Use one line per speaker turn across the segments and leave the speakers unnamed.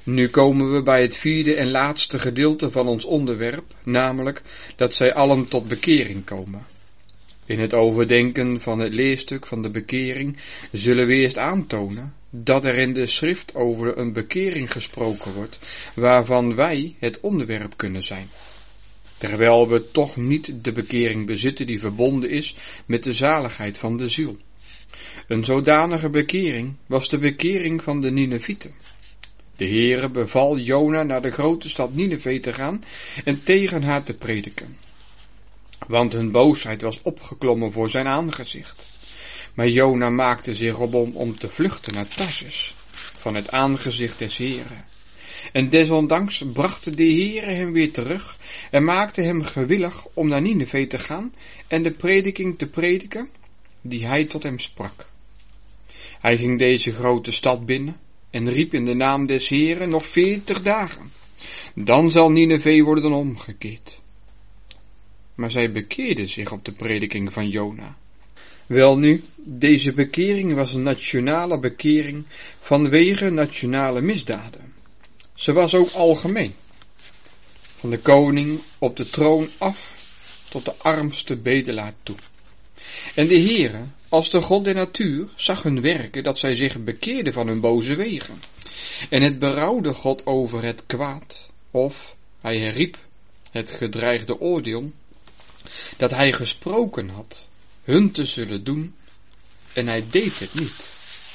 Nu komen we bij het vierde en laatste gedeelte van ons onderwerp, namelijk dat zij allen tot bekering komen. In het overdenken van het leerstuk van de bekering zullen we eerst aantonen dat er in de schrift over een bekering gesproken wordt, waarvan wij het onderwerp kunnen zijn. Terwijl we toch niet de bekering bezitten die verbonden is met de zaligheid van de ziel. Een zodanige bekering was de bekering van de Ninevieten. De Heere beval Jona naar de grote stad Nineve te gaan en tegen haar te prediken. Want hun boosheid was opgeklommen voor zijn aangezicht. Maar Jona maakte zich op om te vluchten naar Tarsis, van het aangezicht des Heeren. En desondanks bracht de Heere hem weer terug en maakte hem gewillig om naar Nineve te gaan en de prediking te prediken die hij tot hem sprak. Hij ging deze grote stad binnen en riep in de naam des Heeren nog 40 dagen. Dan zal Nineve worden omgekeerd. Maar zij bekeerden zich op de prediking van Jona. Welnu, deze bekering was een nationale bekering vanwege nationale misdaden. Ze was ook algemeen. Van de koning op de troon af tot de armste bedelaar toe. En de Heere, als de God der natuur, zag hun werken dat zij zich bekeerden van hun boze wegen. En het berouwde God over het kwaad, of hij herriep het gedreigde oordeel, dat hij gesproken had, hun te zullen doen, en hij deed het niet.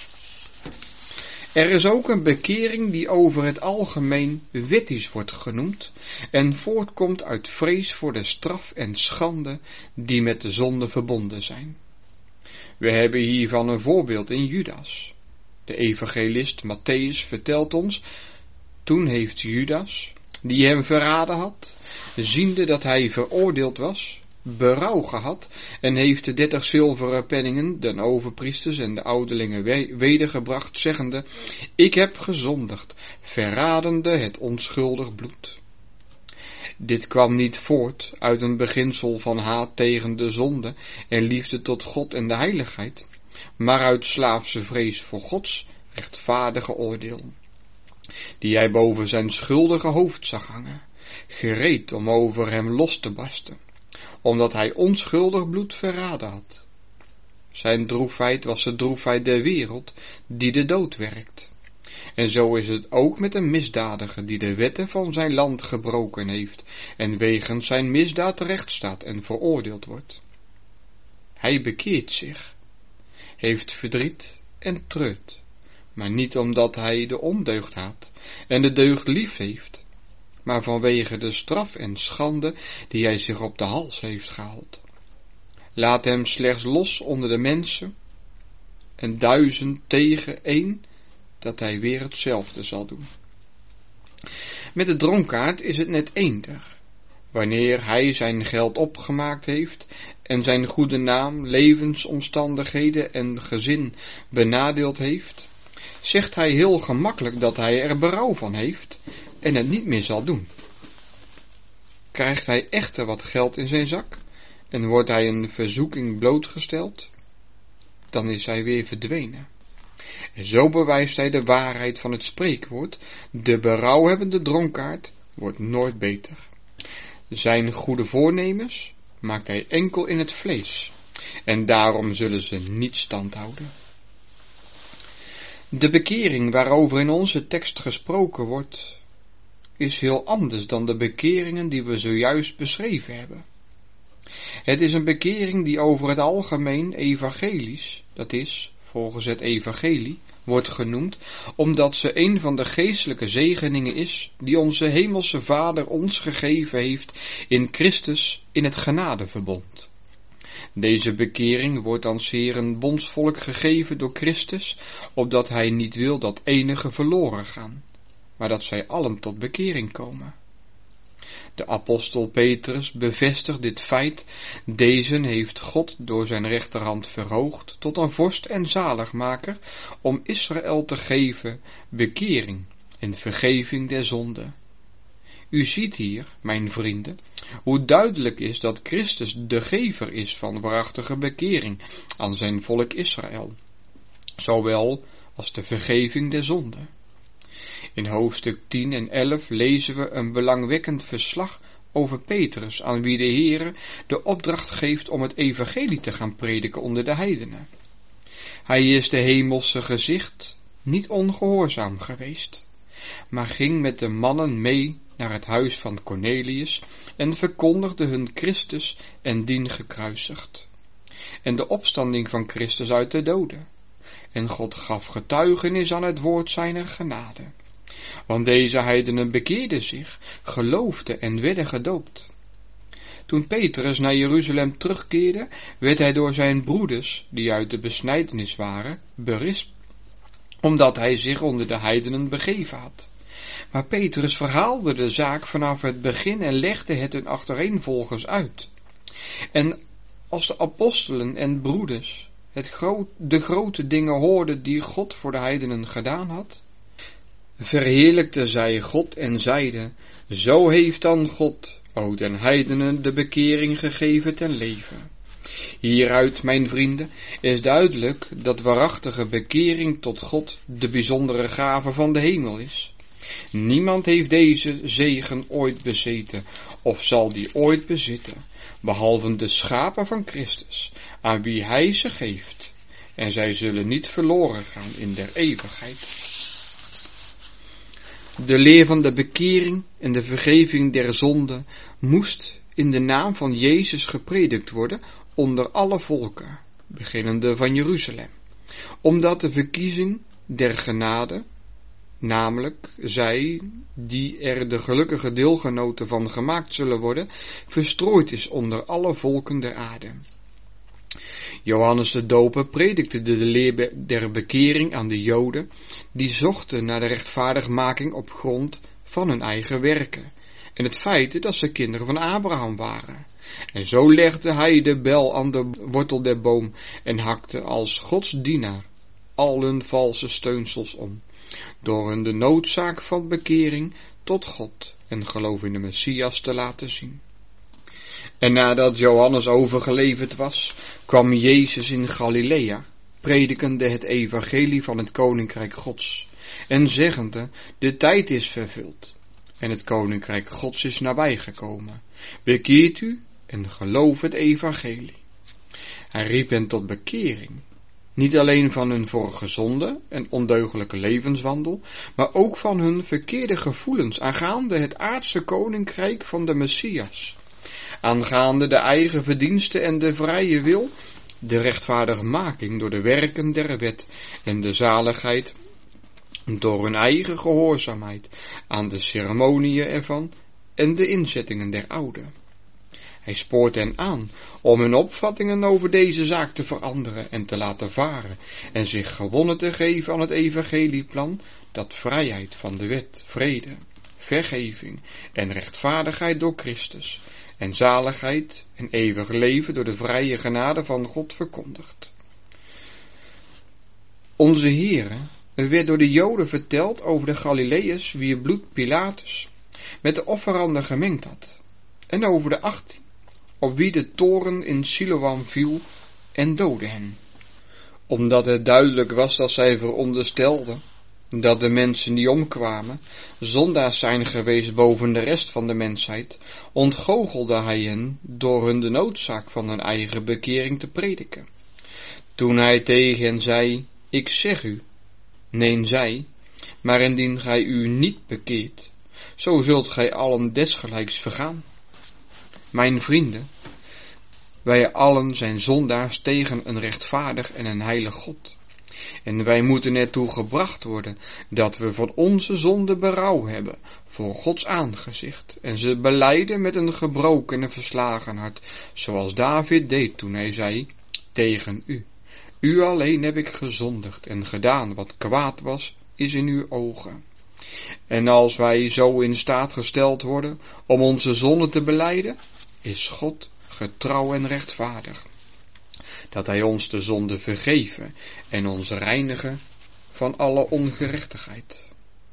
Er is ook een bekering die over het algemeen wettisch wordt genoemd en voortkomt uit vrees voor de straf en schande die met de zonde verbonden zijn. We hebben hiervan een voorbeeld in Judas. De evangelist Matthäus vertelt ons, toen heeft Judas, die hem verraden had, ziende dat hij veroordeeld was, berouw gehad en heeft de 30 zilveren penningen den overpriesters en de ouderlingen wedergebracht, zeggende, ik heb gezondigd, verradende het onschuldig bloed. Dit kwam niet voort uit een beginsel van haat tegen de zonde en liefde tot God en de heiligheid, maar uit slaafse vrees voor Gods rechtvaardige oordeel, die hij boven zijn schuldige hoofd zag hangen, gereed om over hem los te barsten, omdat hij onschuldig bloed verraden had. Zijn droefheid was de droefheid der wereld, die de dood werkt. En zo is het ook met een misdadiger die de wetten van zijn land gebroken heeft en wegens zijn misdaad terecht staat en veroordeeld wordt. Hij bekeert zich, heeft verdriet en treurt, maar niet omdat hij de ondeugd haat en de deugd lief heeft, maar vanwege de straf en schande die hij zich op de hals heeft gehaald. Laat hem slechts los onder de mensen en 1000 tegen 1, dat hij weer hetzelfde zal doen. Met de dronkaard is het net eender. Wanneer hij zijn geld opgemaakt heeft en zijn goede naam, levensomstandigheden en gezin benadeeld heeft, zegt hij heel gemakkelijk dat hij er berouw van heeft en het niet meer zal doen. Krijgt hij echter wat geld in zijn zak en wordt hij een verzoeking blootgesteld, dan is hij weer verdwenen. En zo bewijst hij de waarheid van het spreekwoord, de berouwhebbende dronkaard wordt nooit beter. Zijn goede voornemens maakt hij enkel in het vlees, en daarom zullen ze niet stand houden. De bekering waarover in onze tekst gesproken wordt, is heel anders dan de bekeringen die we zojuist beschreven hebben. Het is een bekering die over het algemeen evangelisch, dat is, volgens het evangelie, wordt genoemd, omdat ze een van de geestelijke zegeningen is, die onze hemelse Vader ons gegeven heeft in Christus in het genadeverbond. Deze bekering wordt aan Heeren bondsvolk gegeven door Christus, opdat hij niet wil dat enigen verloren gaan, maar dat zij allen tot bekering komen. De apostel Petrus bevestigt dit feit, deze heeft God door zijn rechterhand verhoogd tot een vorst en zaligmaker, om Israël te geven bekering en vergeving der zonde. U ziet hier, mijn vrienden, hoe duidelijk is dat Christus de gever is van waarachtige bekering aan zijn volk Israël, zowel als de vergeving der zonde. In hoofdstuk 10 en 11 lezen we een belangwekkend verslag over Petrus, aan wie de Heere de opdracht geeft om het evangelie te gaan prediken onder de heidenen. Hij is de hemelse gezicht niet ongehoorzaam geweest, maar ging met de mannen mee naar het huis van Cornelius en verkondigde hun Christus en dien gekruisigd, en de opstanding van Christus uit de doden. En God gaf getuigenis aan het woord zijner genade. Want deze heidenen bekeerden zich, geloofden en werden gedoopt. Toen Petrus naar Jeruzalem terugkeerde, werd hij door zijn broeders, die uit de besnijdenis waren, berispt, omdat hij zich onder de heidenen begeven had. Maar Petrus verhaalde de zaak vanaf het begin en legde het hun achtereenvolgens uit. En als de apostelen en broeders de grote dingen hoorden die God voor de heidenen gedaan had, verheerlijkten zij God en zeiden: zo heeft dan God, o den heidenen, de bekering gegeven ten leven. Hieruit, mijn vrienden, is duidelijk dat waarachtige bekering tot God de bijzondere gave van de hemel is. Niemand heeft deze zegen ooit bezeten, of zal die ooit bezitten, behalve de schapen van Christus, aan wie hij ze geeft, en zij zullen niet verloren gaan in der eeuwigheid. De leer van de bekering en de vergeving der zonden moest in de naam van Jezus gepredikt worden onder alle volken, beginnende van Jeruzalem, omdat de verkiezing der genade, namelijk zij die er de gelukkige deelgenoten van gemaakt zullen worden, verstrooid is onder alle volken der aarde. Johannes de Doper predikte de leer der bekering aan de Joden, die zochten naar de rechtvaardigmaking op grond van hun eigen werken, en het feit dat ze kinderen van Abraham waren. En zo legde hij de bel aan de wortel der boom en hakte als Gods dienaar al hun valse steunsels om, door hun de noodzaak van bekering tot God en geloof in de Messias te laten zien. En nadat Johannes overgeleverd was, kwam Jezus in Galilea, predikende het evangelie van het koninkrijk Gods, en zeggende: de tijd is vervuld, en het koninkrijk Gods is nabijgekomen. Bekeert u en geloof het evangelie. Hij riep hen tot bekering, niet alleen van hun vorige zonde en ondeugelijke levenswandel, maar ook van hun verkeerde gevoelens aangaande het aardse koninkrijk van de Messias, aangaande de eigen verdiensten en de vrije wil, de rechtvaardigmaking door de werken der wet en de zaligheid door hun eigen gehoorzaamheid aan de ceremoniën ervan en de inzettingen der oude. Hij spoort hen aan om hun opvattingen over deze zaak te veranderen en te laten varen en zich gewonnen te geven aan het evangelieplan dat vrijheid van de wet, vrede, vergeving en rechtvaardigheid door Christus en zaligheid en eeuwig leven door de vrije genade van God verkondigt. Onze Heere werd door de Joden verteld over de Galileërs wier bloed Pilatus met de offeranden gemengd had, en over de 18 op wie de toren in Siloam viel en doodde hen, omdat het duidelijk was dat zij veronderstelden dat de mensen die omkwamen zondaars zijn geweest boven de rest van de mensheid, ontgoochelde hij hen door hun de noodzaak van hun eigen bekering te prediken. Toen hij tegen hen zei: ik zeg u, neen zij, maar indien gij u niet bekeert, zo zult gij allen desgelijks vergaan. Mijn vrienden, wij allen zijn zondaars tegen een rechtvaardig en een heilig God. En wij moeten ertoe gebracht worden dat we van onze zonde berouw hebben voor Gods aangezicht en ze belijden met een gebroken en verslagen hart, zoals David deed toen hij zei: tegen u alleen heb ik gezondigd en gedaan wat kwaad was, is in uw ogen. En als wij zo in staat gesteld worden om onze zonde te belijden, is God getrouw en rechtvaardig, dat hij ons de zonde vergeven en ons reinigen van alle ongerechtigheid.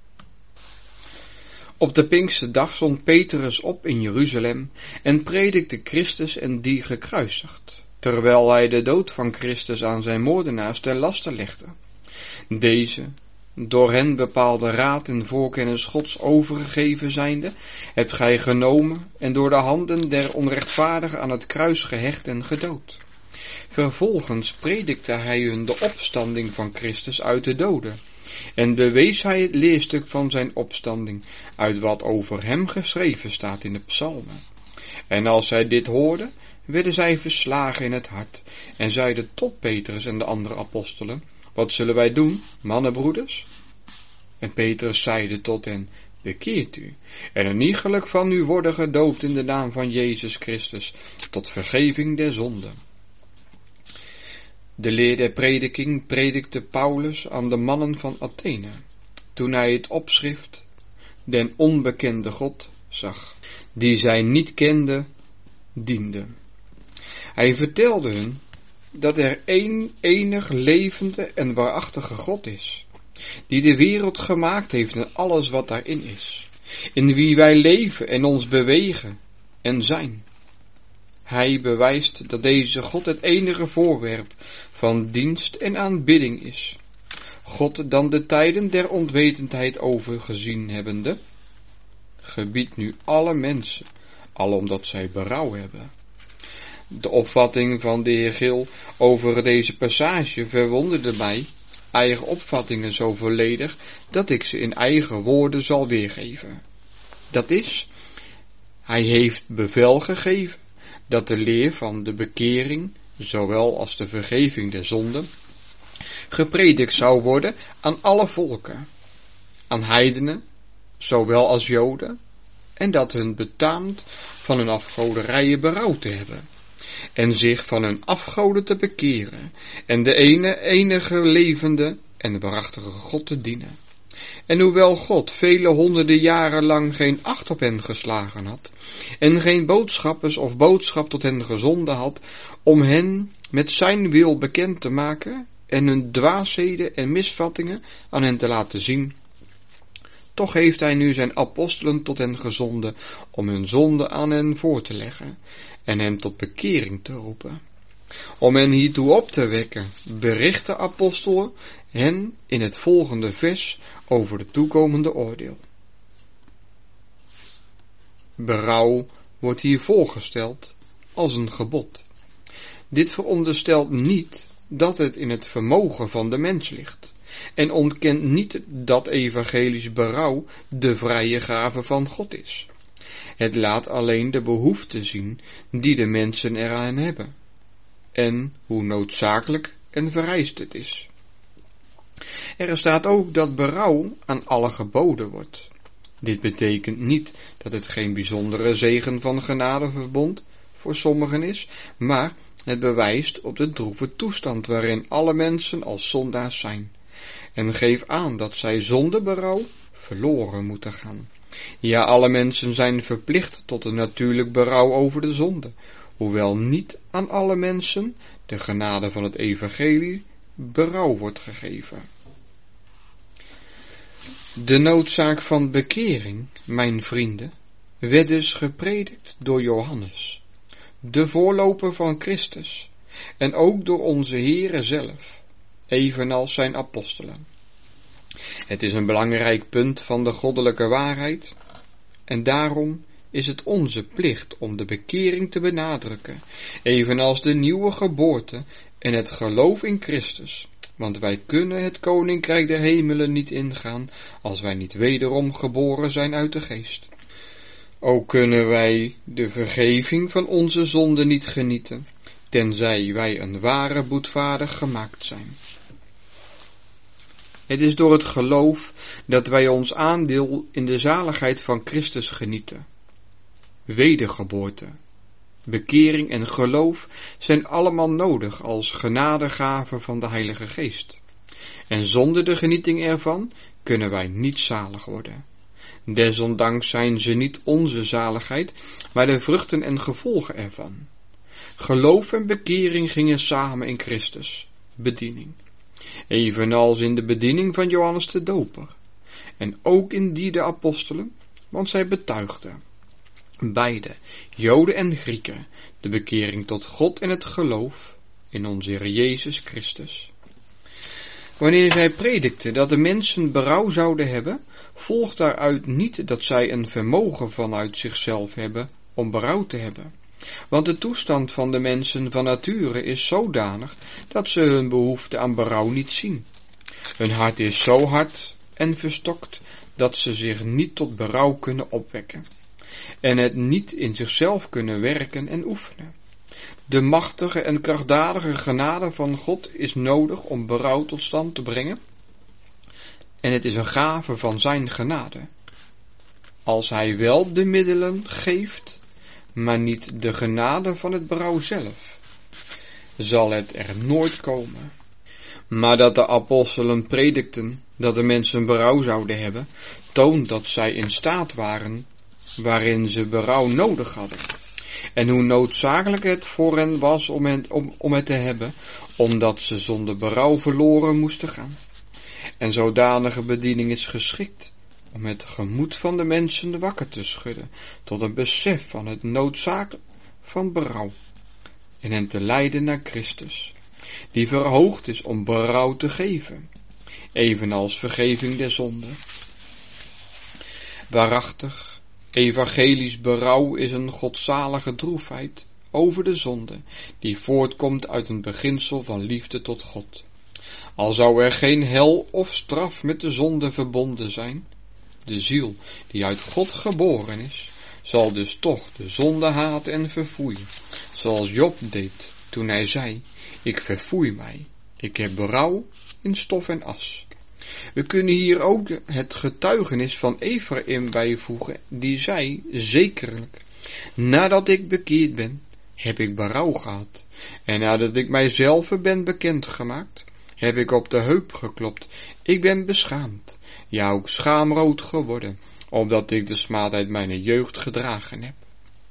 Op de Pinksterdag stond Petrus op in Jeruzalem en predikte Christus en die gekruisigd, terwijl hij de dood van Christus aan zijn moordenaars ten laste legde. Deze, door hen bepaalde raad en voorkennis Gods overgegeven zijnde, hebt gij genomen en door de handen der onrechtvaardigen aan het kruis gehecht en gedood. Vervolgens predikte hij hun de opstanding van Christus uit de doden, en bewees hij het leerstuk van zijn opstanding, uit wat over hem geschreven staat in de psalmen. En als zij dit hoorden, werden zij verslagen in het hart, en zeiden tot Petrus en de andere apostelen: wat zullen wij doen, mannenbroeders? En Petrus zeide tot hen: bekeert u, en een iegelijk van u worden gedoopt in de naam van Jezus Christus, tot vergeving der zonden. De leer der prediking predikte Paulus aan de mannen van Athene, toen hij het opschrift den onbekende God zag, die zij niet kende, diende. Hij vertelde hun dat er één enig levende en waarachtige God is, die de wereld gemaakt heeft en alles wat daarin is, in wie wij leven en ons bewegen en zijn. Hij bewijst dat deze God het enige voorwerp van dienst en aanbidding is. God dan de tijden der onwetendheid overgezien hebbende, gebiedt nu alle mensen, al omdat zij berouw hebben. De opvatting van de heer Gil over deze passage verwonderde mij, eigen opvattingen zo volledig, dat ik ze in eigen woorden zal weergeven. Dat is, hij heeft bevel gegeven dat de leer van de bekering, zowel als de vergeving der zonden, gepredikt zou worden aan alle volken, aan heidenen, zowel als Joden, en dat hun betaamt van hun afgoderijen berouw te hebben, en zich van hun afgoden te bekeren, en de enige levende en waarachtige God te dienen. En hoewel God vele honderden jaren lang geen acht op hen geslagen had, en geen boodschappers of boodschap tot hen gezonden had, om hen met zijn wil bekend te maken, en hun dwaasheden en misvattingen aan hen te laten zien, toch heeft hij nu zijn apostelen tot hen gezonden, om hun zonde aan hen voor te leggen, en hen tot bekering te roepen. Om hen hiertoe op te wekken, bericht de apostel hen in het volgende vers over de toekomende oordeel. Berouw wordt hier voorgesteld als een gebod. Dit veronderstelt niet dat het in het vermogen van de mens ligt, en ontkent niet dat evangelisch berouw de vrije gave van God is. Het laat alleen de behoefte zien die de mensen eraan hebben, en hoe noodzakelijk en vereist het is. Er staat ook dat berouw aan alle geboden wordt. Dit betekent niet dat het geen bijzondere zegen van genadeverbond voor sommigen is, maar het bewijst op de droeve toestand waarin alle mensen als zondaars zijn, en geeft aan dat zij zonder berouw verloren moeten gaan. Ja, alle mensen zijn verplicht tot een natuurlijk berouw over de zonde, hoewel niet aan alle mensen de genade van het evangelie berouw wordt gegeven. De noodzaak van bekering, mijn vrienden, werd dus gepredikt door Johannes, de voorloper van Christus, en ook door onze Heere zelf, evenals zijn apostelen. Het is een belangrijk punt van de goddelijke waarheid, en daarom is het onze plicht om de bekering te benadrukken, evenals de nieuwe geboorte en het geloof in Christus, want wij kunnen het koninkrijk der hemelen niet ingaan, als wij niet wederom geboren zijn uit de geest. Ook kunnen wij de vergeving van onze zonden niet genieten, tenzij wij een ware boetvaardig gemaakt zijn. Het is door het geloof dat wij ons aandeel in de zaligheid van Christus genieten. Wedergeboorte, bekering en geloof zijn allemaal nodig als genadegaven van de Heilige Geest. En zonder de genieting ervan kunnen wij niet zalig worden. Desondanks zijn ze niet onze zaligheid, maar de vruchten en gevolgen ervan. Geloof en bekering gingen samen in Christus, bediening. Evenals in de bediening van Johannes de Doper. En ook in die de apostelen, want zij betuigden, beide, Joden en Grieken, de bekering tot God en het geloof in onze Heer Jezus Christus. Wanneer zij predikte dat de mensen berouw zouden hebben, volgt daaruit niet dat zij een vermogen vanuit zichzelf hebben om berouw te hebben. Want de toestand van de mensen van nature is zodanig dat ze hun behoefte aan berouw niet zien. Hun hart is zo hard en verstokt dat ze zich niet tot berouw kunnen opwekken en het niet in zichzelf kunnen werken en oefenen. De machtige en krachtdadige genade van God is nodig om berouw tot stand te brengen en het is een gave van zijn genade. Als hij wel de middelen geeft, maar niet de genade van het berouw zelf, zal het er nooit komen. Maar dat de apostelen predikten dat de mensen berouw zouden hebben, toont dat zij in staat waren waarin ze berouw nodig hadden. En hoe noodzakelijk het voor hen was om het te hebben, omdat ze zonder berouw verloren moesten gaan. En zodanige bediening is geschikt om het gemoed van de mensen wakker te schudden tot een besef van het noodzaak van berouw en hen te leiden naar Christus, die verhoogd is om berouw te geven, evenals vergeving der zonde. Waarachtig, evangelisch berouw is een godzalige droefheid over de zonde, die voortkomt uit een beginsel van liefde tot God. Al zou er geen hel of straf met de zonde verbonden zijn, de ziel die uit God geboren is, zal dus toch de zonde haten en verfoeien, zoals Job deed toen hij zei: ik verfoei mij, ik heb berouw in stof en as. We kunnen hier ook het getuigenis van Ephraim bijvoegen, die zei: zekerlijk, nadat ik bekeerd ben, heb ik berouw gehad, en nadat ik mijzelf ben bekendgemaakt, heb ik op de heup geklopt, ik ben beschaamd, ja ook schaamrood geworden, omdat ik de smaad uit mijn jeugd gedragen heb.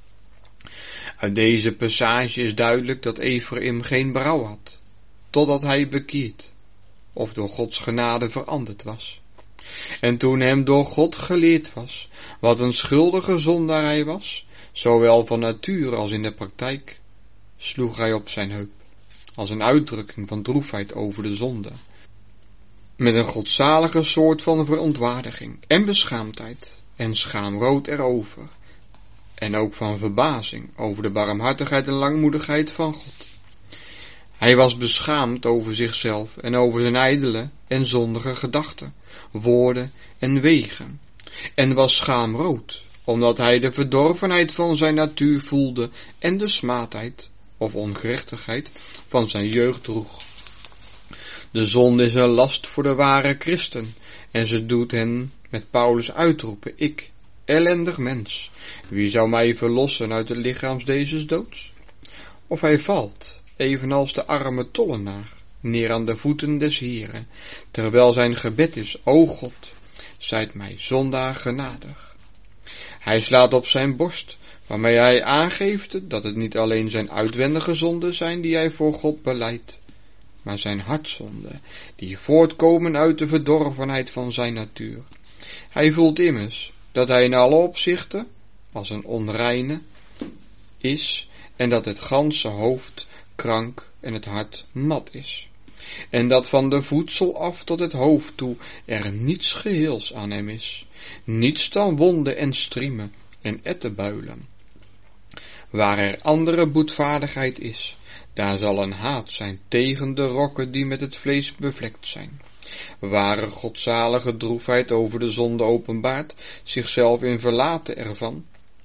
Uit deze passage is duidelijk dat Ephraim geen berouw had, totdat hij bekeerd of door Gods genade veranderd was. En toen hem door God geleerd was, wat een schuldige zondaar hij was, zowel van nature als in de praktijk, sloeg hij op zijn heup, als een uitdrukking van droefheid over de zonde, met een godzalige soort van verontwaardiging en beschaamdheid en schaamrood erover, en ook van verbazing over de barmhartigheid en langmoedigheid van God. Hij was beschaamd over zichzelf en over zijn ijdele en zondige gedachten, woorden en wegen, en was schaamrood, omdat hij de verdorvenheid van zijn natuur voelde en de smaadheid of ongerechtigheid van zijn jeugd droeg. De zonde is een last voor de ware christen, en ze doet hen met Paulus uitroepen: ik, ellendig mens, wie zou mij verlossen uit het lichaam deze doods? Of hij valt, evenals de arme tollenaar, neer aan de voeten des Heeren, terwijl zijn gebed is: o God, zijt mij zondaar genadig. Hij slaat op zijn borst, waarmee hij aangeeft dat het niet alleen zijn uitwendige zonden zijn die hij voor God belijdt, maar zijn hartzonden, die voortkomen uit de verdorvenheid van zijn natuur. Hij voelt immers dat hij in alle opzichten als een onreine is, en dat het ganse hoofd krank en het hart mat is, en dat van de voedsel af tot het hoofd toe er niets geheels aan hem is, niets dan wonden en striemen en ettenbuilen. Waar er andere boetvaardigheid is, daar zal een haat zijn tegen de rokken die met het vlees bevlekt zijn. Ware godzalige droefheid over de zonde openbaart zichzelf in verlaten ervan,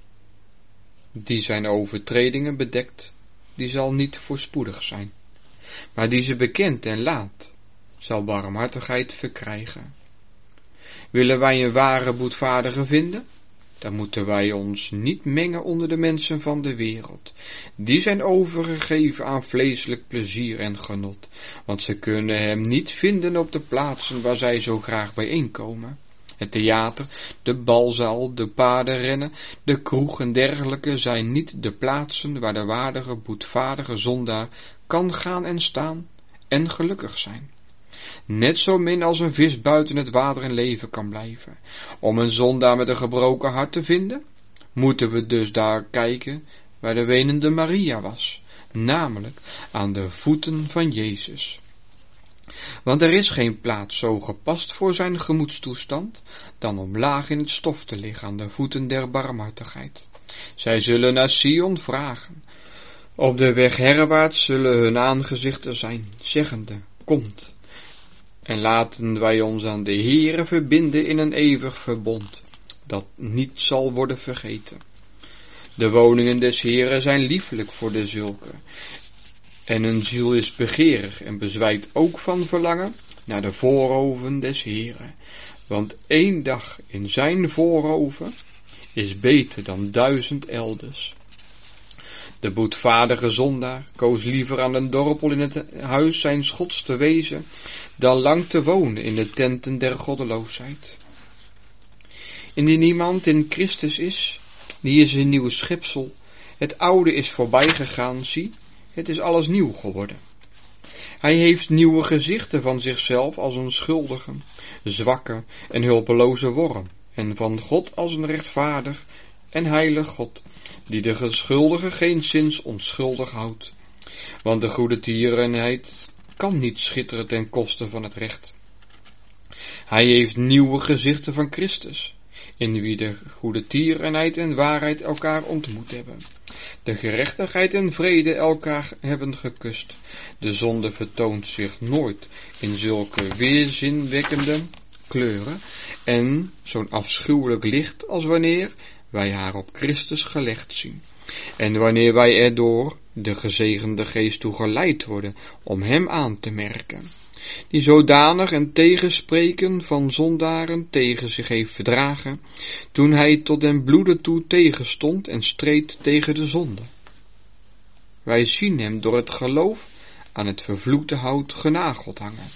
die zijn overtredingen bedekt, die zal niet voorspoedig zijn, maar die ze bekent en laat, zal barmhartigheid verkrijgen. Willen wij een ware boetvaardige vinden, dan moeten wij ons niet mengen onder de mensen van de wereld. Die zijn overgegeven aan vleeselijk plezier en genot, want ze kunnen hem niet vinden op de plaatsen waar zij zo graag bijeenkomen. Het theater, de balzaal, de paardenrennen, de kroeg en dergelijke zijn niet de plaatsen waar de waardige, boetvaardige zondaar kan gaan en staan en gelukkig zijn. Net zo min als een vis buiten het water in leven kan blijven. Om een zondaar met een gebroken hart te vinden, moeten we dus daar kijken waar de wenende Maria was, namelijk aan de voeten van Jezus. Want er is geen plaats zo gepast voor zijn gemoedstoestand, dan om laag in het stof te liggen aan de voeten der barmhartigheid. Zij zullen naar Sion vragen. Op de weg herwaarts zullen hun aangezichten zijn, zeggende, komt. En laten wij ons aan de Heere verbinden in een eeuwig verbond, dat niet zal worden vergeten. De woningen des Heeren zijn liefelijk voor de zulke, en hun ziel is begeerig en bezwijkt ook van verlangen naar de voorhoven des Heeren. Want 1 dag in zijn voorhoven is beter dan 1000 elders. De boetvaardige zondaar koos liever aan een dorpel in het huis zijns Gods te wezen, dan lang te wonen in de tenten der goddeloosheid. Indien iemand in Christus is, die is een nieuw schepsel. Het oude is voorbij gegaan, zie, het is alles nieuw geworden. Hij heeft nieuwe gezichten van zichzelf als een schuldige, zwakke en hulpeloze worm, en van God als een rechtvaardig en heilig God, die de schuldige geenszins onschuldig houdt. Want de goede tierenheid kan niet schitteren ten koste van het recht. Hij heeft nieuwe gezichten van Christus, in wie de goede tierenheid en waarheid elkaar ontmoet hebben. De gerechtigheid en vrede elkaar hebben gekust. De zonde vertoont zich nooit in zulke weerzinwekkende kleuren en zo'n afschuwelijk licht als wanneer wij haar op Christus gelegd zien. En wanneer wij erdoor de gezegende geest toe geleid worden om hem aan te merken, die zodanig en tegenspreken van zondaren tegen zich heeft verdragen, toen hij tot den bloede toe tegenstond en streed tegen de zonde. Wij zien hem door het geloof aan het vervloekte hout genageld hangen.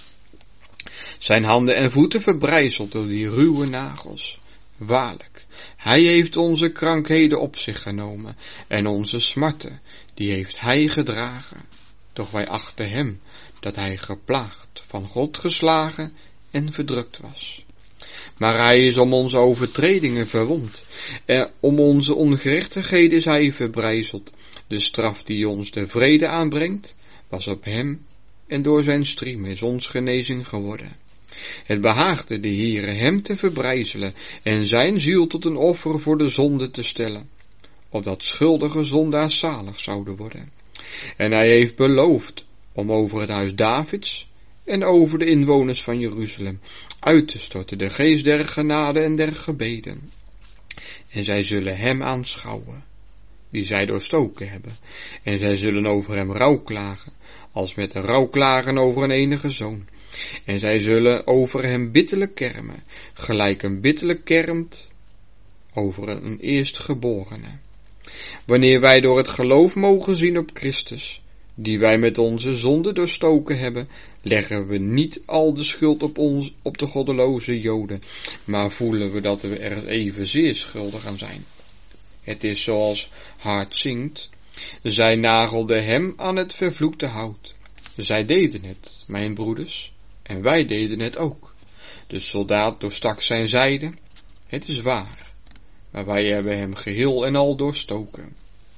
Zijn handen en voeten verbrijzeld door die ruwe nagels. Waarlijk, hij heeft onze krankheden op zich genomen en onze smarten, die heeft hij gedragen. Doch wij achten hem dat hij geplaagd, van God geslagen en verdrukt was. Maar hij is om onze overtredingen verwond, en om onze ongerechtigheden is hij verbrijzeld. De straf die ons de vrede aanbrengt, was op hem, en door zijn striem is ons genezing geworden. Het behaagde de Heere hem te verbrijzelen en zijn ziel tot een offer voor de zonde te stellen, opdat schuldige zondaars zalig zouden worden. En hij heeft beloofd om over het huis Davids en over de inwoners van Jeruzalem uit te storten de geest der genade en der gebeden. En zij zullen hem aanschouwen, die zij doorstoken hebben, en zij zullen over hem rouwklagen, als met een rouwklagen over een enige zoon. En zij zullen over hem bitterlijk kermen, gelijk een bitterlijk kermt over een eerstgeborene. Wanneer wij door het geloof mogen zien op Christus, die wij met onze zonde doorstoken hebben, leggen we niet al de schuld op de goddeloze Joden, maar voelen we dat we er evenzeer schuldig aan zijn. Het is zoals Hart zingt, zij nagelden hem aan het vervloekte hout. Zij deden het, mijn broeders, en wij deden het ook. De soldaat doorstak zijn zijde, het is waar, maar wij hebben hem geheel en al doorstoken.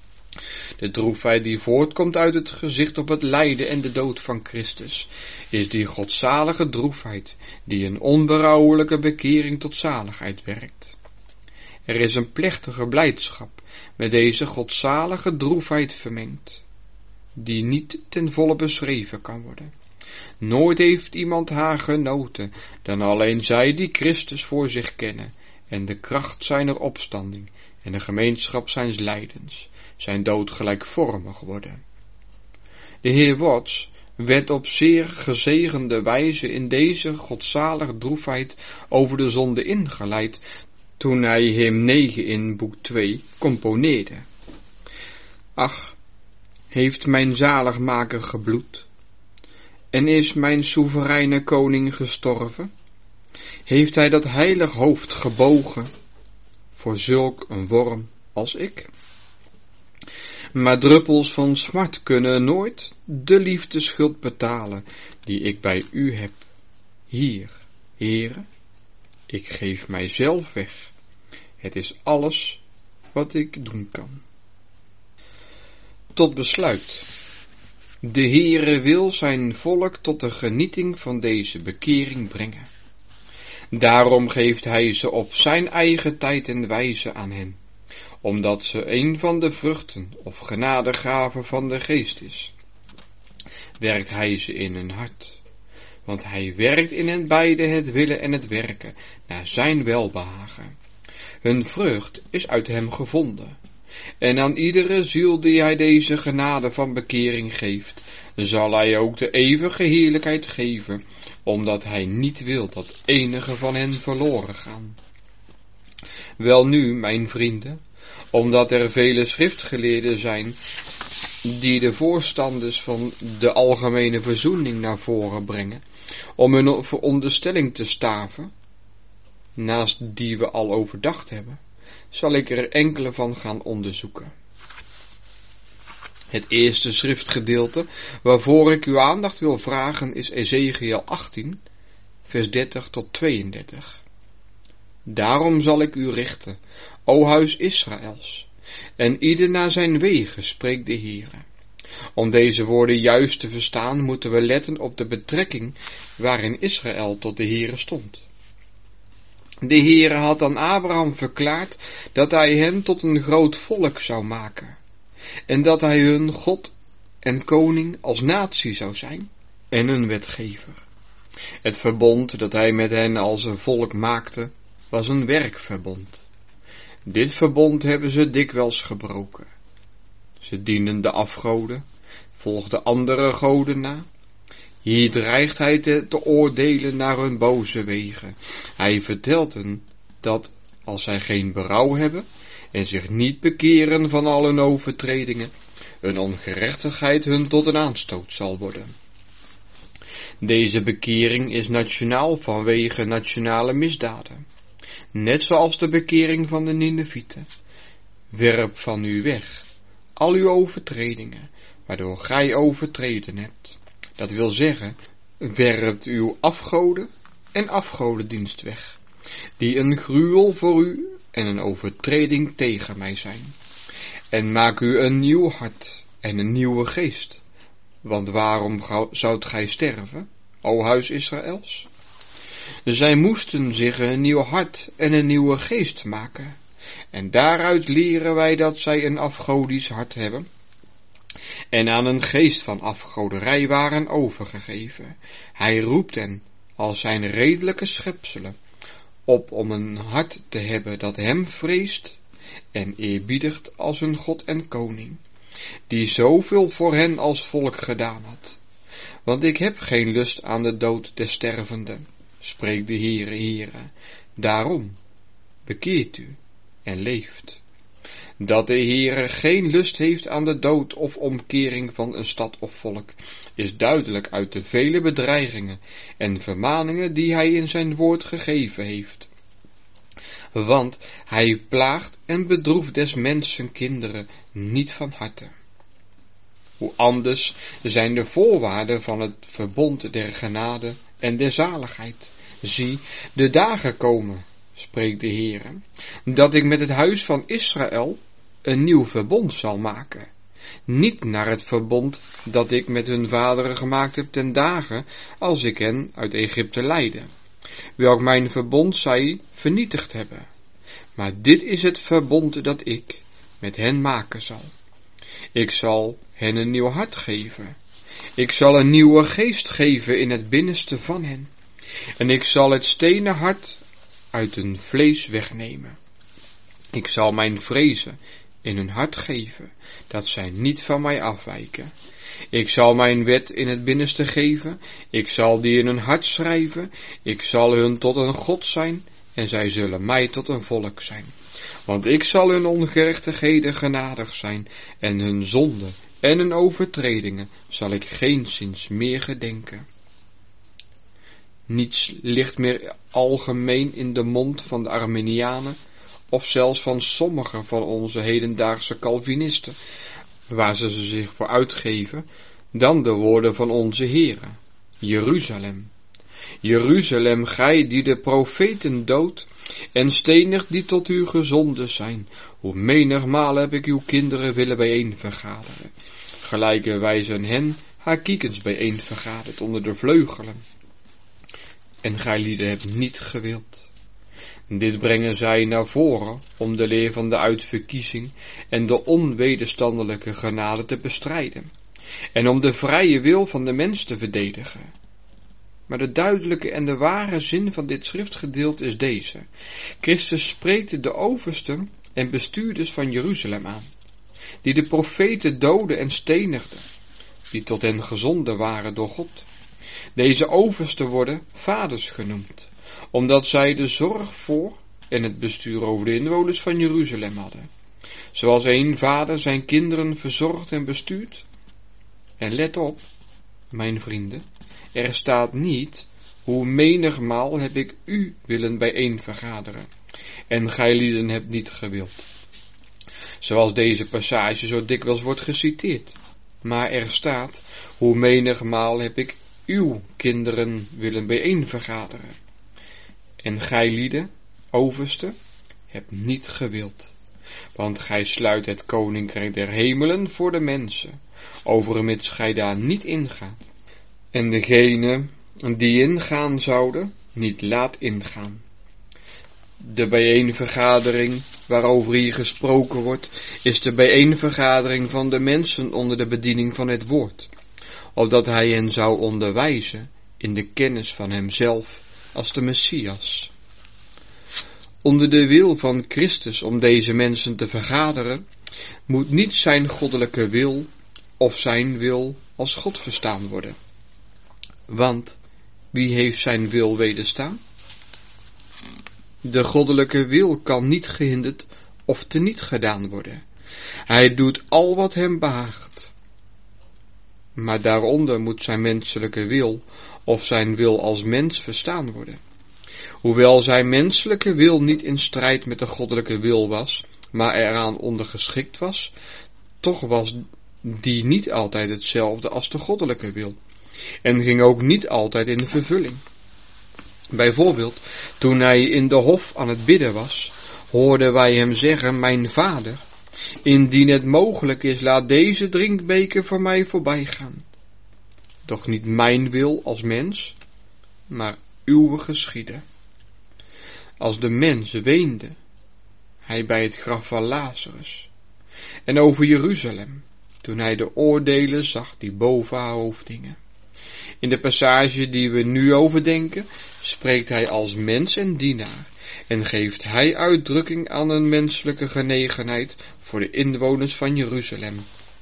De droefheid die voortkomt uit het gezicht op het lijden en de dood van Christus, is die godzalige droefheid, die een onberouwelijke bekering tot zaligheid werkt. Er is een plechtige blijdschap met deze godzalige droefheid vermengd, die niet ten volle beschreven kan worden. Nooit heeft iemand haar genoten, dan alleen zij die Christus voor zich kennen, en de kracht zijner opstanding, en de gemeenschap zijns lijdens, zijn dood gelijkvormig worden. De Heer Watts werd op zeer gezegende wijze in deze godzalige droefheid over de zonde ingeleid, toen hij hymn 9 in boek 2 componeerde. Ach, heeft mijn zaligmaker gebloed, en is mijn soevereine koning gestorven? Heeft hij dat heilig hoofd gebogen voor zulk een worm als ik? Maar druppels van smart kunnen nooit de liefdeschuld betalen die ik bij u heb. Hier, Heere, ik geef mijzelf weg. Het is alles wat ik doen kan. Tot besluit. De Heere wil zijn volk tot de genieting van deze bekering brengen. Daarom geeft hij ze op zijn eigen tijd en wijze aan hen, omdat ze een van de vruchten of genadegaven van de geest is. Werkt hij ze in hun hart, want hij werkt in hen beide het willen en het werken, naar zijn welbehagen. Hun vrucht is uit hem gevonden, en aan iedere ziel die hij deze genade van bekering geeft, zal hij ook de eeuwige heerlijkheid geven, omdat hij niet wil dat enige van hen verloren gaan. Welnu, mijn vrienden, omdat er vele schriftgeleerden zijn, die de voorstanders van de algemene verzoening naar voren brengen, om hun veronderstelling te staven, naast die we al overdacht hebben, zal ik er enkele van gaan onderzoeken. Het eerste schriftgedeelte waarvoor ik uw aandacht wil vragen is Ezekiel 18, vers 30 tot 32. Daarom zal ik u richten, o huis Israëls, en ieder naar zijn wegen, spreekt de Heere. Om deze woorden juist te verstaan, moeten we letten op de betrekking waarin Israël tot de Heere stond. De Heere had aan Abraham verklaard dat hij hen tot een groot volk zou maken, en dat hij hun God en koning als natie zou zijn, en hun wetgever. Het verbond dat hij met hen als een volk maakte, was een werkverbond. Dit verbond hebben ze dikwijls gebroken. Ze dienden de afgoden, volgden andere goden na. Hier dreigt hij te oordelen naar hun boze wegen. Hij vertelt hen dat als zij geen berouw hebben en zich niet bekeren van al hun overtredingen, hun ongerechtigheid hun tot een aanstoot zal worden. Deze bekering is nationaal vanwege nationale misdaden, net zoals de bekering van de Ninevieten. Werp van u weg al uw overtredingen, waardoor gij overtreden hebt. Dat wil zeggen, werpt uw afgoden en afgodendienst weg, die een gruwel voor u en een overtreding tegen mij zijn. En maak u een nieuw hart en een nieuwe geest. Want waarom zoudt gij sterven, o huis Israëls? Zij moesten zich een nieuw hart en een nieuwe geest maken. En daaruit leren wij dat zij een afgodisch hart hebben en aan een geest van afgoderij waren overgegeven. Hij roept hen als zijn redelijke schepselen op om een hart te hebben dat hem vreest en eerbiedigt als hun God en koning, die zoveel voor hen als volk gedaan had. Want ik heb geen lust aan de dood des stervenden, spreekt de Heere. Daarom bekeert u en leeft. Dat de Heere geen lust heeft aan de dood of omkering van een stad of volk, is duidelijk uit de vele bedreigingen en vermaningen die hij in zijn woord gegeven heeft. Want hij plaagt en bedroeft des mensen kinderen niet van harte. Hoe anders zijn de voorwaarden van het verbond der genade en der zaligheid. Zie, de dagen komen, spreekt de Heere, dat ik met het huis van Israël een nieuw verbond zal maken. Niet naar het verbond dat ik met hun vaderen gemaakt heb ten dagen, als ik hen uit Egypte leidde, welk mijn verbond zij vernietigd hebben. Maar dit is het verbond dat ik met hen maken zal. Ik zal hen een nieuw hart geven. Ik zal een nieuwe geest geven in het binnenste van hen. En ik zal het stenen hart uit hun vlees wegnemen. Ik zal mijn vrezen in hun hart geven, dat zij niet van mij afwijken. Ik zal mijn wet in het binnenste geven, ik zal die in hun hart schrijven, ik zal hun tot een God zijn, en zij zullen mij tot een volk zijn. Want ik zal hun ongerechtigheden genadig zijn, en hun zonden en hun overtredingen zal ik geenszins meer gedenken. Niets ligt meer algemeen in de mond van de Arminianen, of zelfs van sommige van onze hedendaagse Calvinisten, waar ze zich voor uitgeven, dan de woorden van onze Heere. Jeruzalem, Jeruzalem, gij die de profeten doodt en stenigt die tot u gezonden zijn, hoe menigmaal heb ik uw kinderen willen bijeenvergaderen, gelijke wijze hen haar kiekens bijeen vergaderd onder de vleugelen. En gijlieden hebt niet gewild. Dit brengen zij naar voren om de leer van de uitverkiezing en de onwederstandelijke genade te bestrijden. En om de vrije wil van de mens te verdedigen. Maar de duidelijke en de ware zin van dit schriftgedeelte is deze. Christus spreekt de oversten en bestuurders van Jeruzalem aan, die de profeten doodden en stenigden, die tot hen gezonden waren door God. Deze oversten worden vaders genoemd, omdat zij de zorg voor en het bestuur over de inwoners van Jeruzalem hadden. Zoals een vader zijn kinderen verzorgt en bestuurt. En let op, mijn vrienden, er staat niet, hoe menigmaal heb ik u willen bijeenvergaderen, en gijlieden hebt niet gewild. Zoals deze passage zo dikwijls wordt geciteerd. Maar er staat, hoe menigmaal heb ik uw kinderen willen bijeenvergaderen. En gijlieden, overste, hebt niet gewild. Want gij sluit het koninkrijk der hemelen voor de mensen, overmits gij daar niet ingaat. En degene die ingaan zouden, niet laat ingaan. De bijeenvergadering waarover hier gesproken wordt, is de bijeenvergadering van de mensen onder de bediening van het woord, opdat hij hen zou onderwijzen in de kennis van hemzelf als de Messias. Onder de wil van Christus om deze mensen te vergaderen, moet niet zijn goddelijke wil of zijn wil als God verstaan worden. Want wie heeft zijn wil wederstaan? De goddelijke wil kan niet gehinderd of teniet gedaan worden. Hij doet al wat hem behaagt. Maar daaronder moet zijn menselijke wil of zijn wil als mens verstaan worden. Hoewel zijn menselijke wil niet in strijd met de goddelijke wil was, maar eraan ondergeschikt was, toch was die niet altijd hetzelfde als de goddelijke wil, en ging ook niet altijd in de vervulling. Bijvoorbeeld, toen hij in de hof aan het bidden was, hoorden wij hem zeggen, mijn vader, indien het mogelijk is, laat deze drinkbeker voor mij voorbij gaan. Doch niet mijn wil als mens, maar uw geschieden. Als de mens weende hij bij het graf van Lazarus, en over Jeruzalem, toen hij de oordelen zag die boven haar hoofd hingen. In de passage die we nu overdenken, spreekt hij als mens en dienaar, en geeft hij uitdrukking aan een menselijke genegenheid voor de inwoners van Jeruzalem,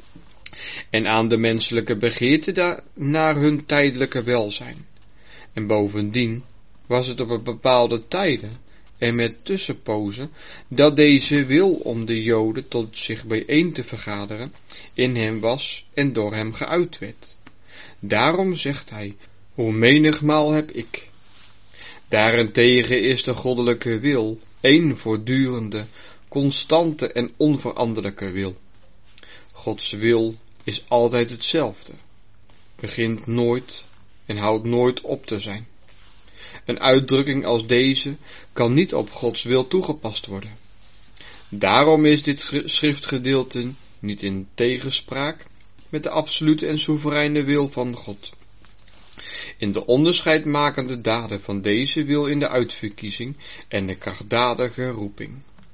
en aan de menselijke begeerte naar hun tijdelijke welzijn. En bovendien was het op bepaalde tijden en met tussenpozen dat deze wil om de Joden tot zich bijeen te vergaderen in hem was en door hem geuit werd. Daarom zegt hij, hoe menigmaal heb ik. Daarentegen is de goddelijke wil één voortdurende, constante en onveranderlijke wil. Gods wil is altijd hetzelfde, begint nooit en houdt nooit op te zijn. Een uitdrukking als deze kan niet op Gods wil toegepast worden. Daarom is dit schriftgedeelte niet in tegenspraak met de absolute en soevereine wil van God. In de onderscheidmakende daden van deze wil in de uitverkiezing en de krachtdadige roeping.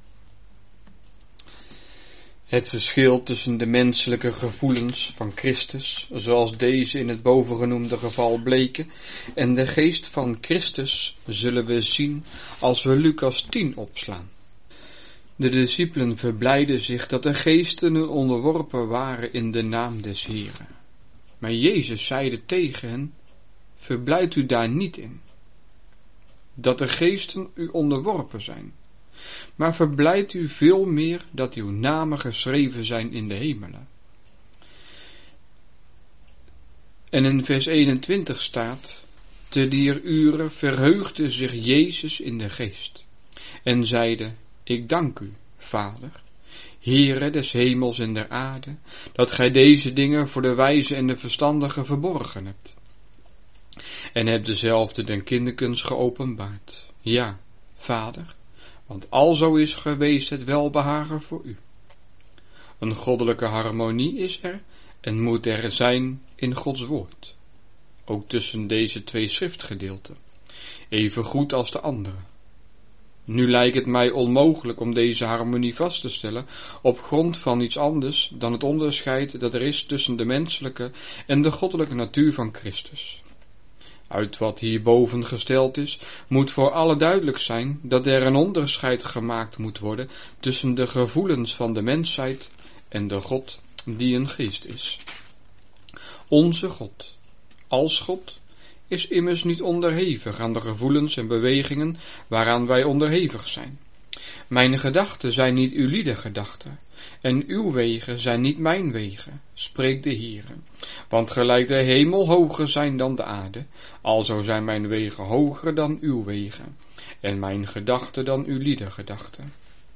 Het verschil tussen de menselijke gevoelens van Christus, zoals deze in het bovengenoemde geval bleken, en de geest van Christus zullen we zien als we Lucas 10 opslaan. De discipelen verblijden zich dat de geesten onderworpen waren in de naam des Heren. Maar Jezus zeide tegen hen, verblijdt u daar niet in, dat de geesten u onderworpen zijn. Maar verblijdt u veel meer dat uw namen geschreven zijn in de hemelen. En in vers 21 staat, te dier uren verheugde zich Jezus in de geest en zeide, ik dank u, Vader, Heere des hemels en der aarde, dat gij deze dingen voor de wijze en de verstandigen verborgen hebt. En hebt dezelfde den kinderkens geopenbaard. Ja, Vader, want alzo is geweest het welbehagen voor u. Een goddelijke harmonie is er en moet er zijn in Gods woord, ook tussen deze twee schriftgedeelten, even goed als de andere. Nu lijkt het mij onmogelijk om deze harmonie vast te stellen op grond van iets anders dan het onderscheid dat er is tussen de menselijke en de goddelijke natuur van Christus. Uit wat hierboven gesteld is, moet voor alle duidelijk zijn dat er een onderscheid gemaakt moet worden tussen de gevoelens van de mensheid en de God die een geest is. Onze God, als God, is immers niet onderhevig aan de gevoelens en bewegingen waaraan wij onderhevig zijn. Mijn gedachten zijn niet uw lieden gedachten, en uw wegen zijn niet mijn wegen, spreekt de Heere. Want gelijk de hemel hoger zijn dan de aarde, alzo zijn mijn wegen hoger dan uw wegen, en mijn gedachten dan uw lieden gedachten.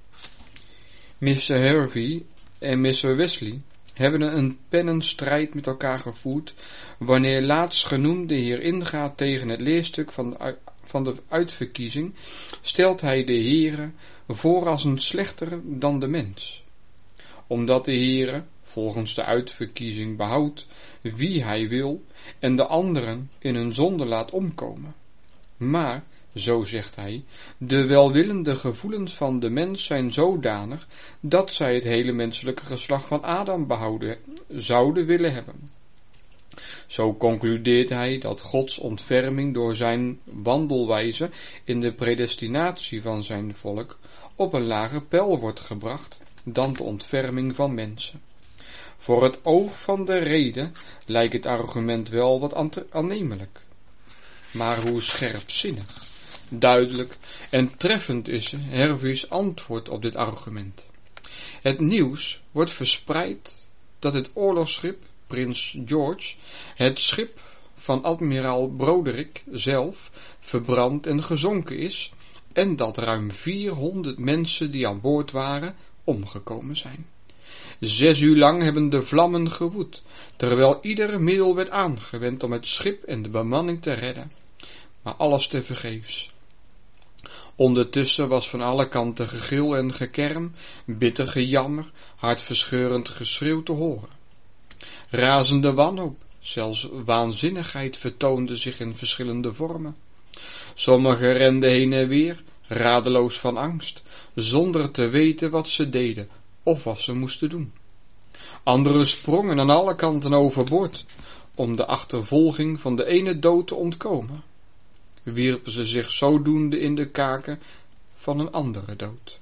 Mr. Harvey en Mr. Wesley hebben een pennenstrijd met elkaar gevoerd, wanneer laatstgenoemde heer ingaat tegen het leerstuk van de uitverkiezing, stelt hij de Heere voor als een slechter dan de mens. Omdat de Heere, volgens de uitverkiezing, behoudt wie hij wil en de anderen in hun zonde laat omkomen. Maar, zo zegt hij, de welwillende gevoelens van de mens zijn zodanig dat zij het hele menselijke geslacht van Adam behouden zouden willen hebben. Zo concludeert hij dat Gods ontferming door zijn wandelwijze in de predestinatie van zijn volk op een lager peil wordt gebracht dan de ontferming van mensen. Voor het oog van de rede lijkt het argument wel wat aannemelijk. Maar hoe scherpzinnig, duidelijk en treffend is Harvey's antwoord op dit argument. Het nieuws wordt verspreid dat het oorlogsschip Prins George, het schip van admiraal Broderick zelf, verbrand en gezonken is en dat ruim 400 mensen die aan boord waren omgekomen zijn. 6 uur lang hebben de vlammen gewoed, terwijl ieder middel werd aangewend om het schip en de bemanning te redden, maar alles tevergeefs. Ondertussen was van alle kanten gegil en gekerm, bitter gejammer, hartverscheurend geschreeuw te horen. Razende wanhoop, zelfs waanzinnigheid vertoonde zich in verschillende vormen. Sommigen renden heen en weer, radeloos van angst, zonder te weten wat ze deden of wat ze moesten doen. Anderen sprongen aan alle kanten overboord, om de achtervolging van de ene dood te ontkomen. Wierpen ze zich zodoende in de kaken van een andere dood.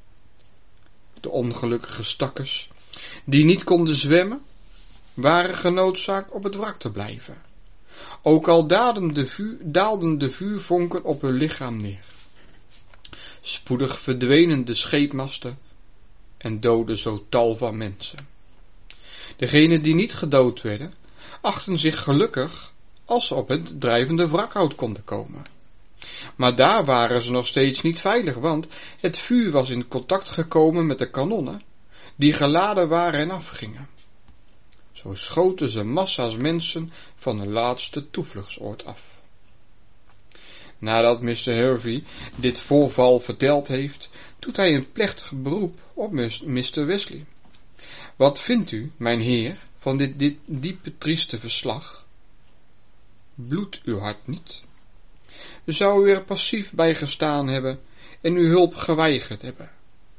De ongelukkige stakkers, die niet konden zwemmen, waren genoodzaakt op het wrak te blijven, ook al daalden de vuurvonken op hun lichaam neer. Spoedig verdwenen de scheepmasten en doodden zo tal van mensen. Degenen die niet gedood werden, achten zich gelukkig als ze op het drijvende wrakhout konden komen. Maar daar waren ze nog steeds niet veilig, want het vuur was in contact gekomen met de kanonnen, die geladen waren en afgingen. Zo schoten ze massa's mensen van hun laatste toevluchtsoord af. Nadat Mr. Harvey dit voorval verteld heeft, doet hij een plechtig beroep op Mr. Wesley. Wat vindt u, mijn heer, van dit diepe trieste verslag? Bloedt uw hart niet? Zou u er passief bij gestaan hebben en uw hulp geweigerd hebben,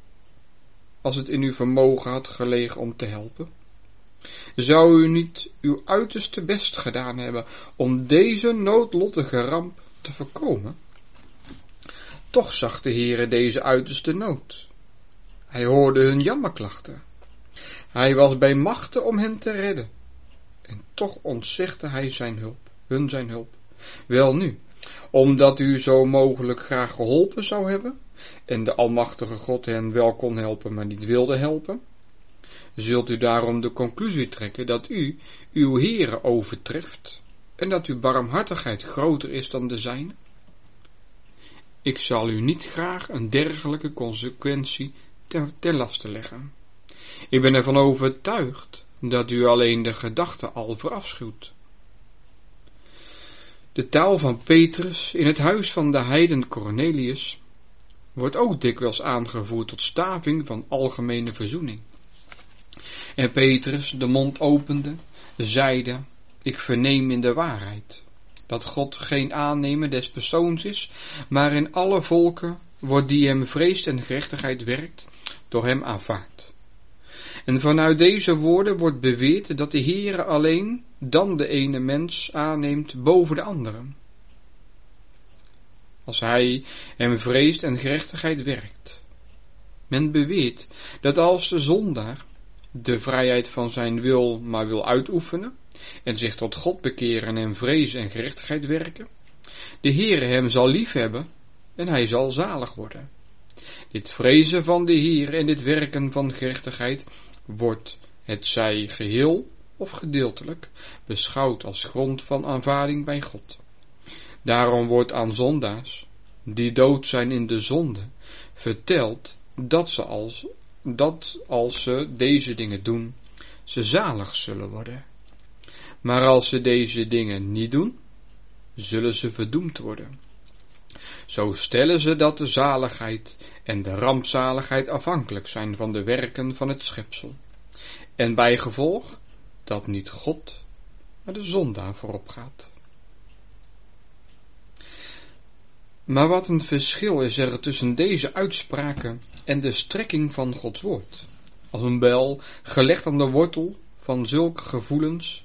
als het in uw vermogen had gelegen om te helpen? Zou u niet uw uiterste best gedaan hebben om deze noodlottige ramp te voorkomen? Toch zag de Heere deze uiterste nood. Hij hoorde hun jammerklachten. Hij was bij machte om hen te redden. En toch ontzegde hij hun zijn hulp. Welnu, omdat u zo mogelijk graag geholpen zou hebben, en de almachtige God hen wel kon helpen, maar niet wilde helpen, zult u daarom de conclusie trekken dat u uw Heere overtreft, en dat uw barmhartigheid groter is dan de zijne? Ik zal u niet graag een dergelijke consequentie ten laste leggen. Ik ben ervan overtuigd dat u alleen de gedachte al verafschuwt. De taal van Petrus in het huis van de heiden Cornelius wordt ook dikwijls aangevoerd tot staving van algemene verzoening. En Petrus de mond opende, zeide, ik verneem in de waarheid, dat God geen aannemer des persoons is, maar in alle volken wordt die hem vreest en gerechtigheid werkt, door hem aanvaard. En vanuit deze woorden wordt beweerd dat de Heere alleen dan de ene mens aanneemt boven de anderen. Als hij hem vreest en gerechtigheid werkt. Men beweert dat als de zondaar de vrijheid van zijn wil maar wil uitoefenen en zich tot God bekeren en vrezen en gerechtigheid werken, de Heere hem zal liefhebben en hij zal zalig worden. Dit vrezen van de Heere en dit werken van gerechtigheid wordt, hetzij geheel of gedeeltelijk, beschouwd als grond van aanvaarding bij God. Daarom wordt aan zondaars, die dood zijn in de zonde, verteld dat als ze deze dingen doen, ze zalig zullen worden. Maar als ze deze dingen niet doen, zullen ze verdoemd worden. Zo stellen ze dat de zaligheid en de rampzaligheid afhankelijk zijn van de werken van het schepsel. En bijgevolg dat niet God, maar de zondaar voorop gaat. Maar wat een verschil is er tussen deze uitspraken en de strekking van Gods woord. Als een bijl gelegd aan de wortel van zulke gevoelens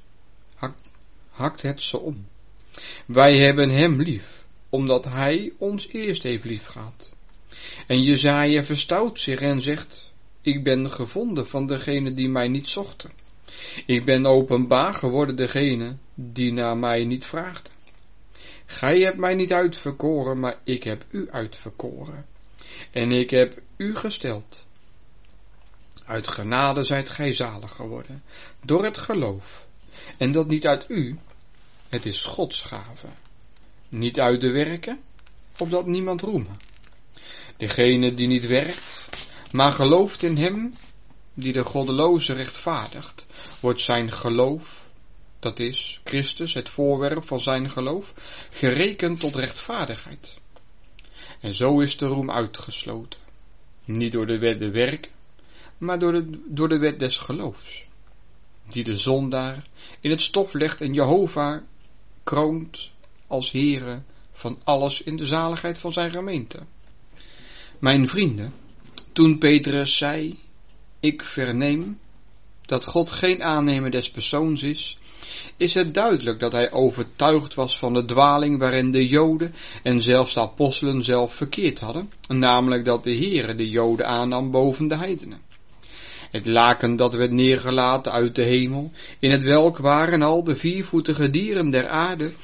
hakt het ze om. Wij hebben hem lief, omdat hij ons eerst heeft liefgehad. En Jesaja verstout zich en zegt, ik ben gevonden van degene die mij niet zochten. Ik ben openbaar geworden degene die naar mij niet vraagden. Gij hebt mij niet uitverkoren, maar ik heb u uitverkoren. En ik heb u gesteld. Uit genade zijt gij zalig geworden, door het geloof. En dat niet uit u, het is Gods gave. Niet uit de werken, opdat niemand roeme. Degene die niet werkt, maar gelooft in hem, die de goddeloze rechtvaardigt, wordt zijn geloof, dat is Christus, het voorwerp van zijn geloof, gerekend tot rechtvaardigheid. En zo is de roem uitgesloten. Niet door de wet der werken, maar door de wet des geloofs. Die de zondaar in het stof legt en Jehovah kroont als Heere van alles in de zaligheid van zijn gemeente. Mijn vrienden, toen Petrus zei, ik verneem dat God geen aannemer des persoons is het duidelijk dat hij overtuigd was van de dwaling waarin de Joden en zelfs de apostelen zelf verkeerd hadden, namelijk dat de Heere de Joden aannam boven de heidenen. Het laken dat werd neergelaten uit de hemel, in het welk waren al de viervoetige dieren der aarde,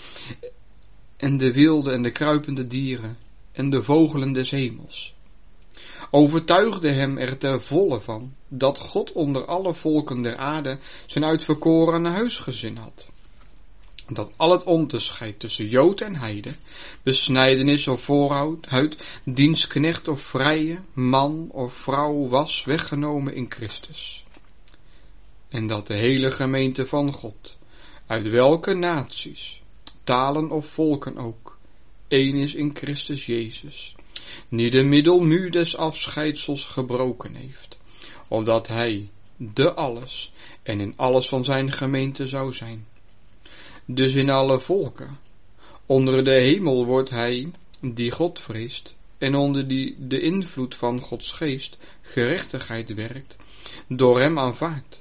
en de wilde en de kruipende dieren, en de vogelen des hemels. Overtuigde hem er ter volle van, dat God onder alle volken der aarde zijn uitverkorene huisgezin had. Dat al het onderscheid tussen Jood en heide, besnijdenis of voorhuid, dienstknecht of vrije, man of vrouw was weggenomen in Christus. En dat de hele gemeente van God, uit welke naties, talen of volken ook, één is in Christus Jezus, die de middelmuur des afscheidsels gebroken heeft, opdat hij de alles en in alles van zijn gemeente zou zijn. Dus in alle volken, onder de hemel wordt hij, die God vreest, en onder die de invloed van Gods geest gerechtigheid werkt, door hem aanvaard.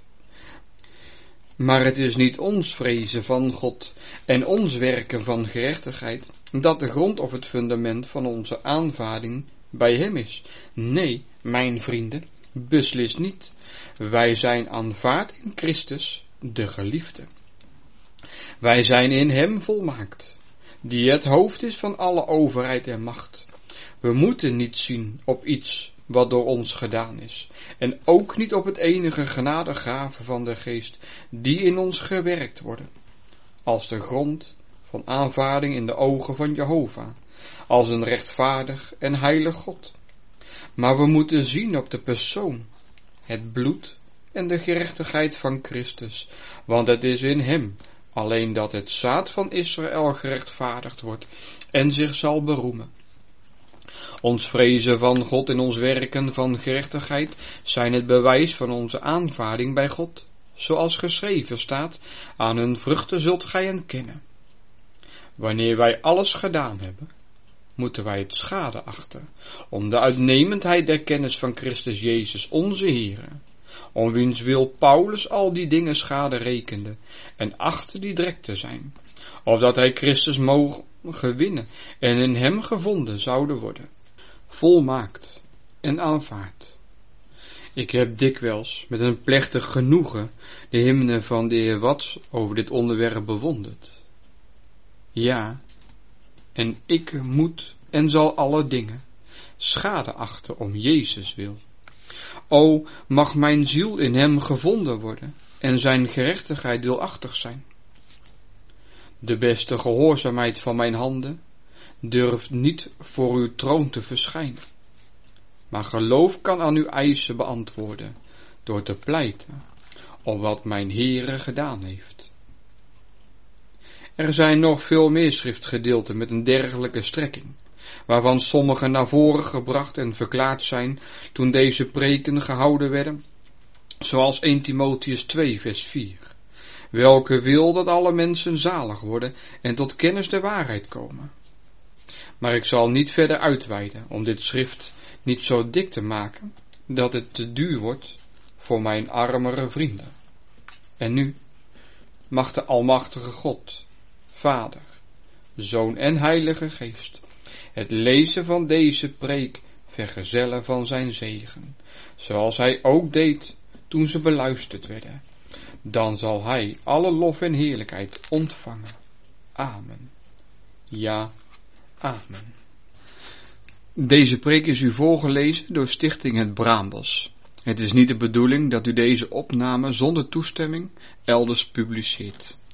Maar het is niet ons vrezen van God en ons werken van gerechtigheid, dat de grond of het fundament van onze aanvaarding bij hem is. Nee, mijn vrienden, beslist niet. Wij zijn aanvaard in Christus, de geliefde. Wij zijn in hem volmaakt, die het hoofd is van alle overheid en macht. We moeten niet zien op iets wat door ons gedaan is, en ook niet op het enige genadegave van de geest, die in ons gewerkt worden, als de grond van aanvaarding in de ogen van Jehovah, als een rechtvaardig en heilig God. Maar we moeten zien op de persoon, het bloed en de gerechtigheid van Christus, want het is in hem alleen dat het zaad van Israël gerechtvaardigd wordt en zich zal beroemen. Ons vrezen van God en ons werken van gerechtigheid zijn het bewijs van onze aanvaarding bij God, zoals geschreven staat, aan hun vruchten zult gij hen kennen. Wanneer wij alles gedaan hebben, moeten wij het schade achten, om de uitnemendheid der kennis van Christus Jezus onze Heere, om wiens wil Paulus al die dingen schade rekende, en achter die drek te zijn, opdat hij Christus mogen winnen, en in hem gevonden zouden worden, volmaakt en aanvaard. Ik heb dikwijls met een plechtig genoegen de hymne van de heer Watts over dit onderwerp bewonderd. Ja, en ik moet en zal alle dingen schade achten om Jezus wil. O, mag mijn ziel in hem gevonden worden en zijn gerechtigheid deelachtig zijn. De beste gehoorzaamheid van mijn handen durft niet voor uw troon te verschijnen, maar geloof kan aan uw eisen beantwoorden door te pleiten op wat mijn Heere gedaan heeft. Er zijn nog veel meer schriftgedeelten met een dergelijke strekking, waarvan sommige naar voren gebracht en verklaard zijn toen deze preken gehouden werden, zoals 1 Timotheüs 2 vers 4, welke wil dat alle mensen zalig worden en tot kennis der waarheid komen. Maar ik zal niet verder uitweiden om dit schrift niet zo dik te maken, dat het te duur wordt voor mijn armere vrienden. En nu mag de almachtige God, Vader, Zoon en Heilige Geest het lezen van deze preek vergezellen van zijn zegen, zoals hij ook deed toen ze beluisterd werden. Dan zal hij alle lof en heerlijkheid ontvangen. Amen. Ja, amen. Deze preek is u voorgelezen door Stichting Het Braambos. Het is niet de bedoeling dat u deze opname zonder toestemming elders publiceert.